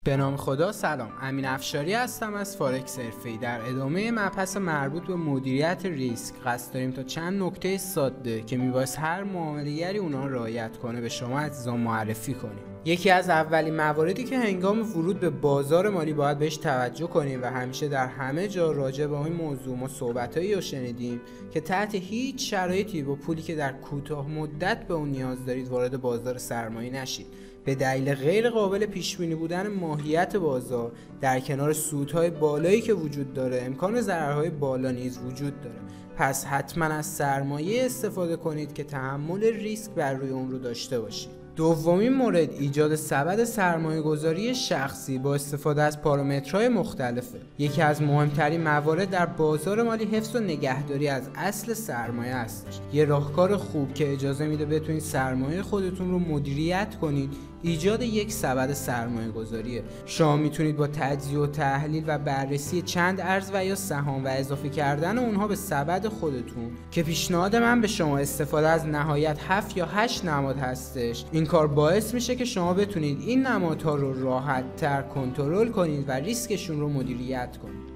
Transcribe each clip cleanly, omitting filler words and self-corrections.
به نام خدا. سلام، امین افشاری هستم از فارکس حرفه‌ای. در ادامه مبحث مربوط به مدیریت ریسک قصد داریم تا چند نکته ساده که میبایست هر معامله‌گری اونا رعایت کنه به شما عزیزان معرفی کنیم. یکی از اولین مواردی که هنگام ورود به بازار مالی باید بهش توجه کنیم و همیشه در همه جا راجع به این موضوع ما صحبتایی رو شنیدیم که تحت هیچ شرایطی با پولی که در کوتاه مدت به اون نیاز دارید وارد بازار سرمایه نشید. به دلیل غیر قابل پیش بینی بودن ماهیت بازار در کنار سودهای بالایی که وجود داره امکان ضررهای بالا نیز وجود داره. پس حتما از سرمایه استفاده کنید که تحمل ریسک بر روی اون رو داشته باشید. دومین مورد ایجاد سبد سرمایه گذاری شخصی با استفاده از پارامترهای مختلفه. یکی از مهمترین موارد در بازار مالی حفظ و نگهداری از اصل سرمایه هستش. یه راهکار خوب که اجازه میده بتونید سرمایه خودتون رو مدیریت کنید ایجاد یک سبد سرمایه گذاریه. شما میتونید با تجزیه و تحلیل و بررسی چند ارز و یا سهام و اضافه کردن اونها به سبد خودتون که پیشنهاد من به شما استفاده از نهایت 7 یا 8 نماد هستش، این کار باعث میشه که شما بتونید این نمادها رو راحت تر کنترل کنید و ریسکشون رو مدیریت کنید.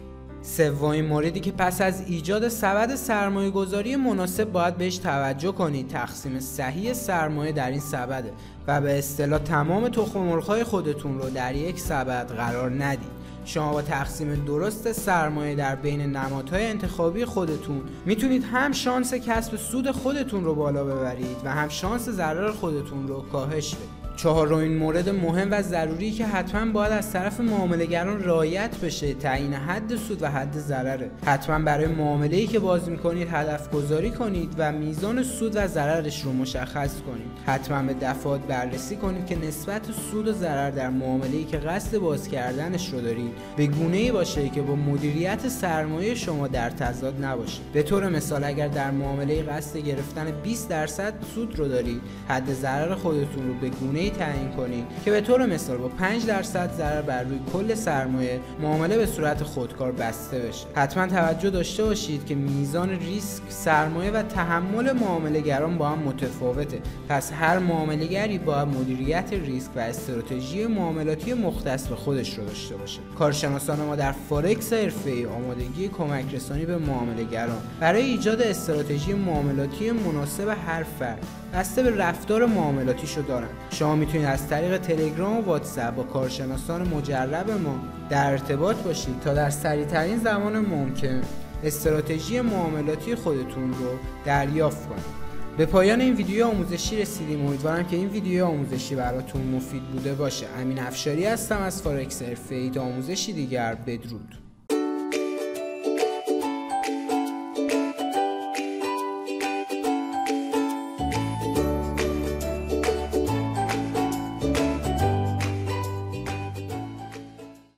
سومین موردی که پس از ایجاد سبد سرمایه گذاری مناسب باید بهش توجه کنید تقسیم صحیح سرمایه در این سبده و به اصطلاح تمام تخم مرغ‌های خودتون رو در یک سبد قرار ندید. شما با تقسیم درست سرمایه در بین نمادهای انتخابی خودتون میتونید هم شانس کسب سود خودتون رو بالا ببرید و هم شانس ضرر خودتون رو کاهش بدید. چهارمین مورد مهم و ضروری که حتما باید از طرف معامله‌گران رعایت بشه تعیین حد سود و حد ضرره. حتما برای معامله‌ای که باز می‌کنید هدف گذاری کنید و میزان سود و ضررش رو مشخص کنید. حتما به دفعات بررسی کنید که نسبت سود و ضرر در معامله‌ای که قصد باز کردنش رو دارید به گونه‌ای باشه که با مدیریت سرمایه شما در تضاد نباشه. به طور مثال اگر در معامله‌ای قصد گرفتن 20% سود رو دارید، حد ضرر خودتون رو به گونه‌ای تعیین کنید که به طور مثال با 5% ضرر بر روی کل سرمایه معامله به صورت خودکار بسته بشه. حتما توجه داشته باشید که میزان ریسک، سرمایه و تحمل معامله‌گران با هم متفاوته. پس هر معامله‌گری باید مدیریت ریسک و استراتژی معاملاتی مختص به خودش رو داشته باشه. کارشناسان ما در فارکس حرفه‌ای آمادگی کمک رسانی به معامله‌گران برای ایجاد استراتژی معاملاتی مناسب هر فرد بسته به رفتار معاملاتیشو دارن. شما میتونید از طریق تلگرام و واتساپ با کارشناسان مجرب ما در ارتباط باشید تا در سریع‌ترین زمان ممکن استراتژی معاملاتی خودتون رو دریافت کنید. به پایان این ویدیو آموزشی رسیدیم. امیدوارم که این ویدیو آموزشی براتون مفید بوده باشه. امین افشاری هستم از فارکس حرفه‌ای. تا آموزشی دیگر، بدرود.